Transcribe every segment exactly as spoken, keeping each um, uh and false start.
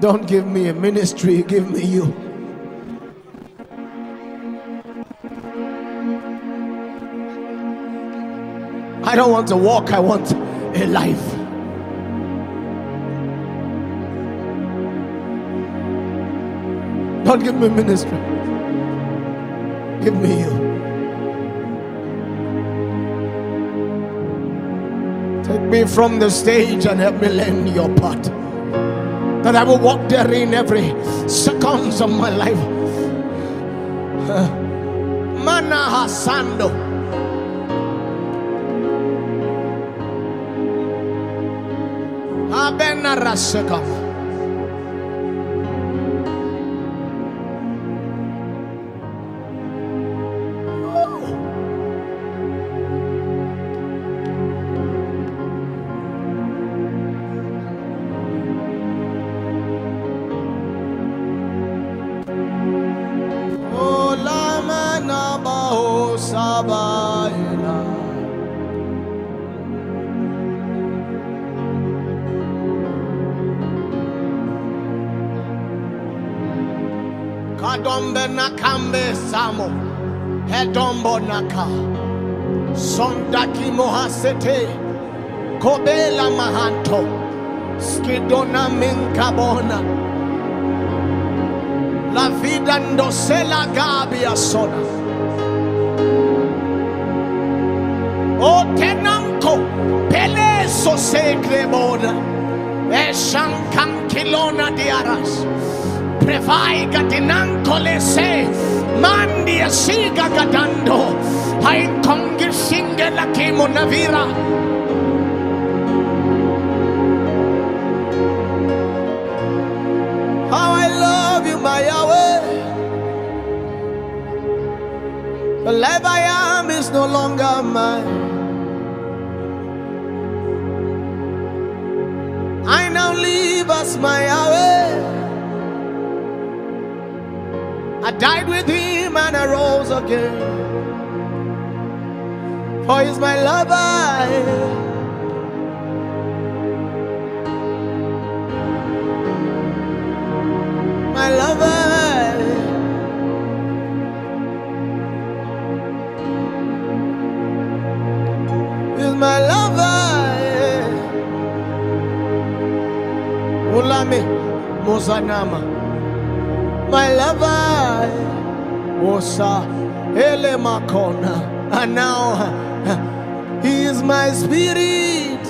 Don't give me a ministry, give me you. I don't want to walk, I want a life. Don't give me ministry, give me you. Take me from the stage and help me learn your part, that I will walk therein every seconds of my life. Mana Hasando. Abena Raseka. Kadombe nakambe samo hedombo naka sondaki mohasete kobela mahanto skidona minkabona la vida ndosela gabia sona o tenanko pele so segre boda e shankan kilona diaras prevaiga dinankole se mandi asiga gadando hai kongishinge la kemo navira how I love you my Yahweh. The life I am is no longer mine. I now live as my Yahweh. I died with him and I rose again. For he's my lover. My lover. He's my lover. Ulame Mozanama. My lover, Osa Ele Makona, and now he is my spirit.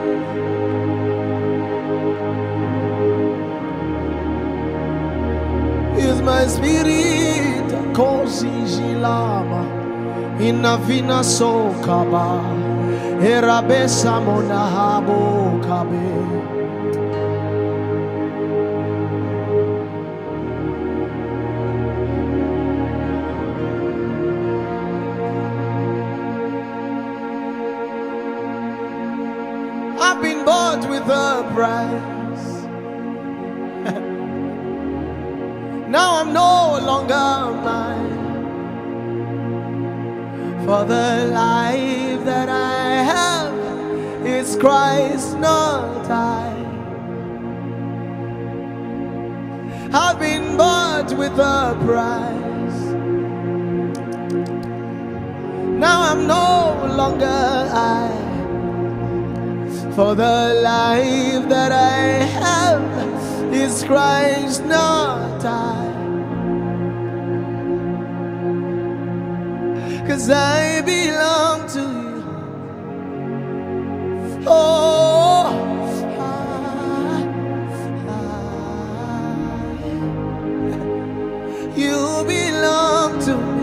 He is my spirit. Kosi Jilama, Inavina Sokaba, Erabesa Monahabo Kabe. I've been bought with a price. Now I'm no longer mine. For the life that I have is Christ, not I. I've been bought with a price. Now I'm no longer I. For the life that I have is Christ, not I. 'Cause I belong to you. Oh, I, I, you belong to me.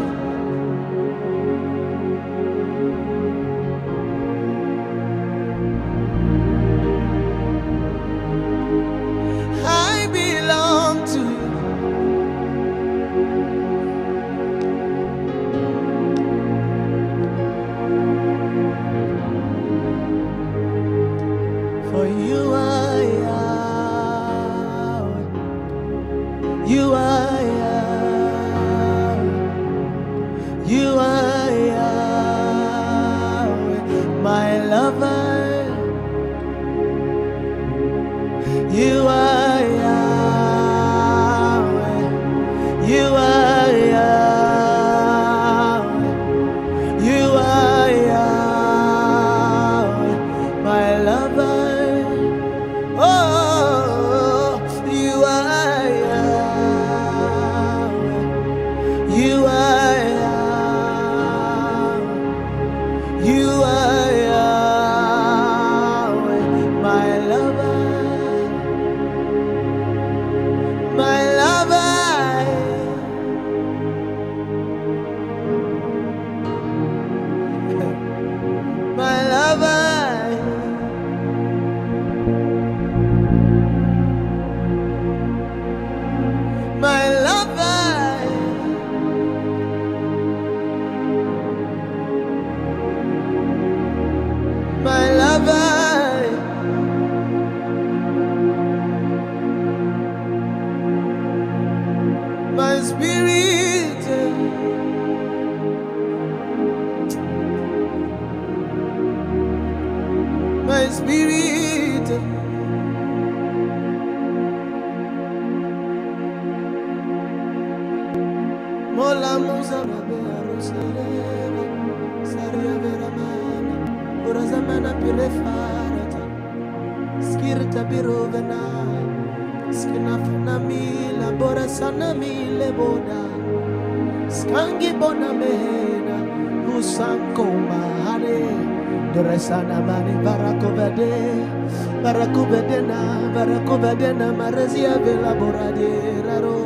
Saria veramana, urazamana pirefarata, skirta birovena, skinafana mila, borasana mile boda, skangi bona mena, usanko mahane, doresana mani barakovade, barakovedena, barakovedena, marazia vela borade, raro.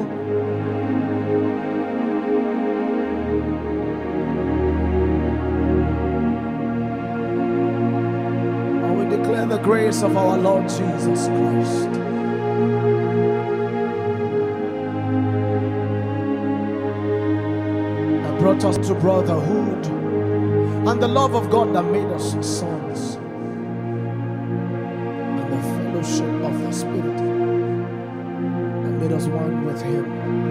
The grace of our Lord Jesus Christ, that brought us to brotherhood, and the love of God that made us sons, and the fellowship of the Spirit that made us one with Him,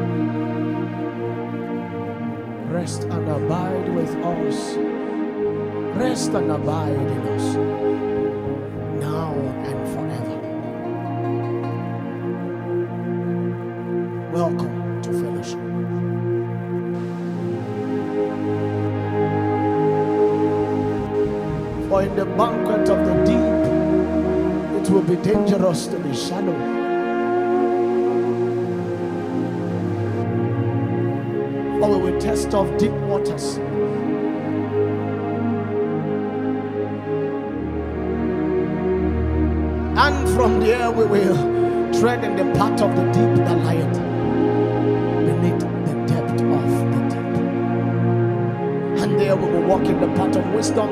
rest and abide with us, rest and abide in us, now and forever. Welcome to fellowship. For in the banquet of the deep, it will be dangerous to be shallow. For we will test of deep waters. And from there we will tread in the path of the deep that lieth beneath the depth of the deep. And there we will walk in the path of wisdom.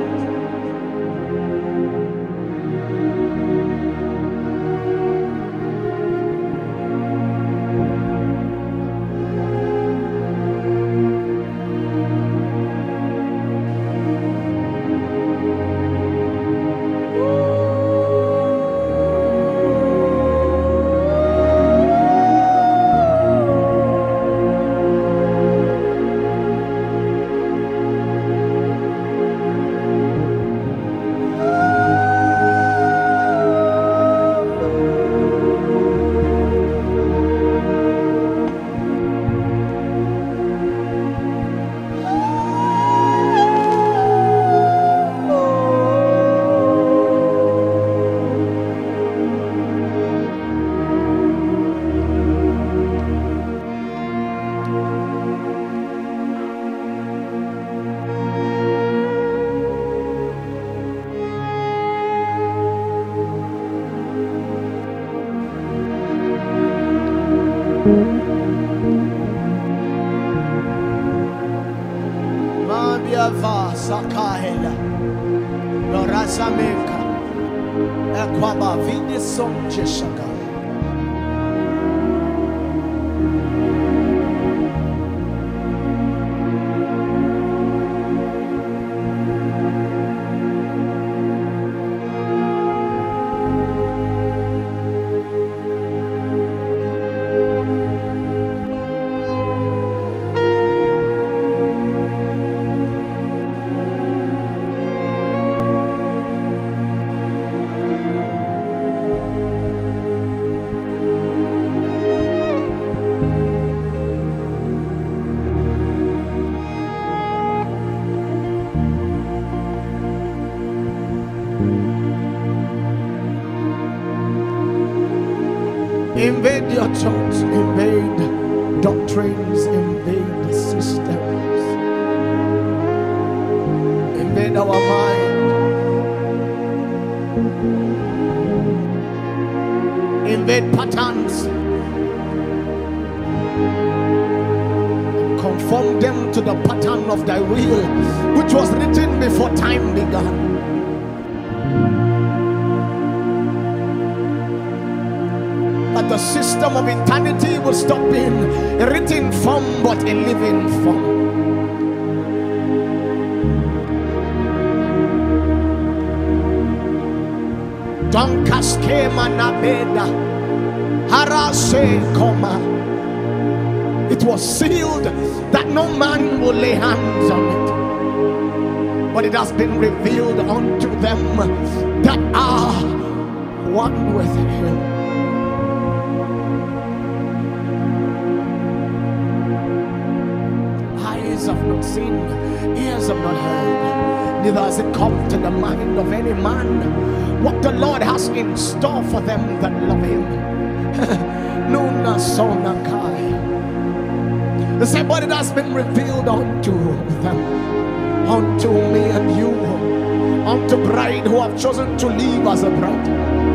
Mabiava Sakahela Norazameka Equaba Vindi Som Cheshaka. Invade your church, invade doctrines, invade systems, invade our mind, invade patterns, conform them to the pattern of thy will, which was written before time began. That the system of eternity will stop being a written form but a living form. Don't kaskema nabeda harase koma. It was sealed that no man will lay hands on it, but it has been revealed unto them that are one with Him. I ears have not heard, neither has it come to the mind of any man what the Lord has in store for them that love him. Nuna Sona Kai. The same body that's been revealed unto them, unto me and you, unto bride who have chosen to live as a bride.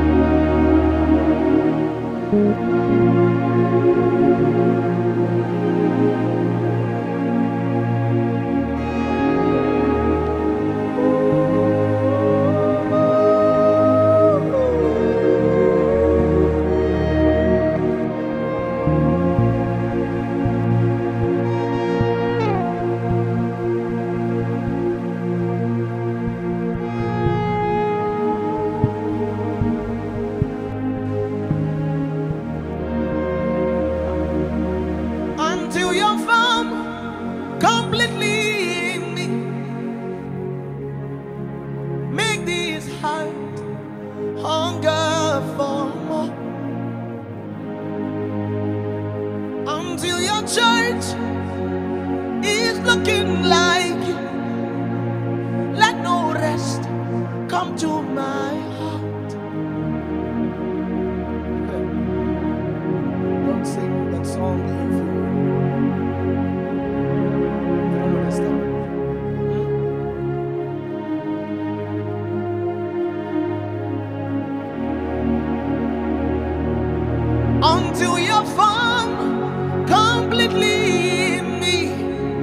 Until you're found completely in me,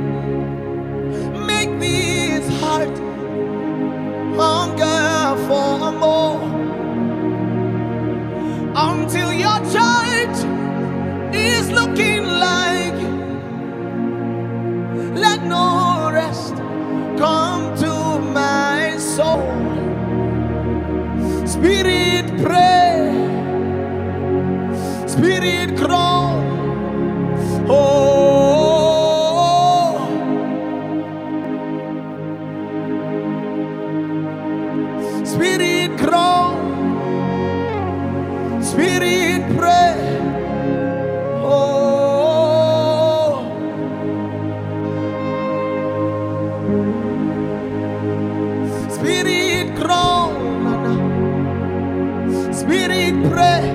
make this heart hunger for more. Until your church is looking like you, let no rest come to my soul. Spirit, pray. Spirit, grow. Oh, Spirit, grow. Spirit, pray. Oh, Spirit, grow. Spirit, pray.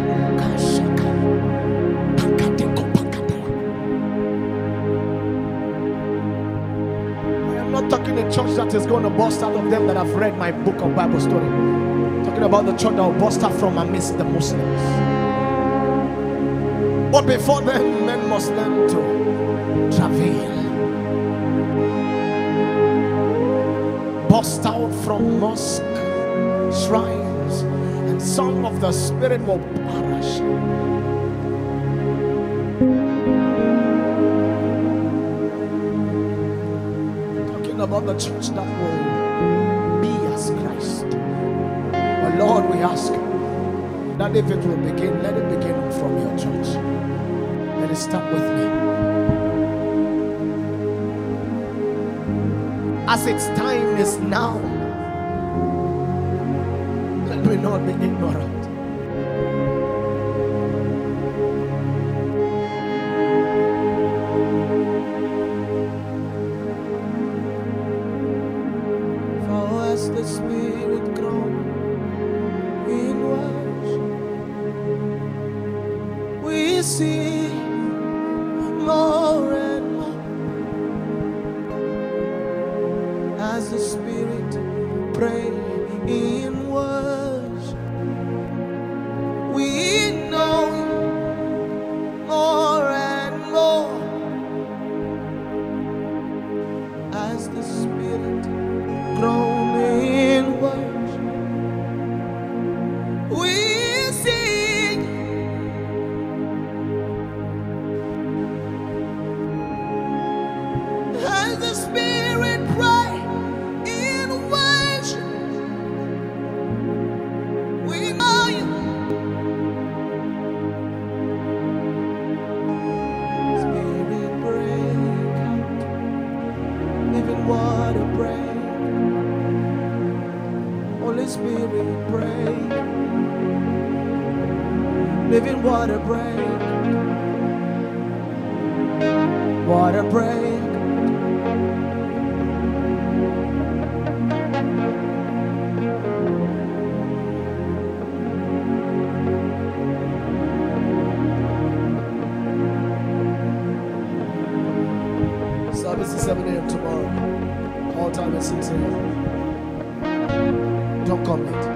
Talking a church that is going to burst out of them that have read my book of Bible story. Talking about the church that will burst out from amidst the Muslims. But before then, men must learn to travail. Burst out from mosque, shrines, and some of the spirit will perish. About the church that will be as Christ. But Lord, we ask that if it will begin, let it begin from your church. Let it start with me. As its time is now, let me not be ignorant. The Spirit grow in worship, we see more and more as the Spirit pray in worship. We know more and more as the Spirit grows. The Spirit pray in worship. We know you. Spirit break out, living water break. Holy Spirit break, living water break, water break. service is seven A M tomorrow. Call time is six A M Don't come late.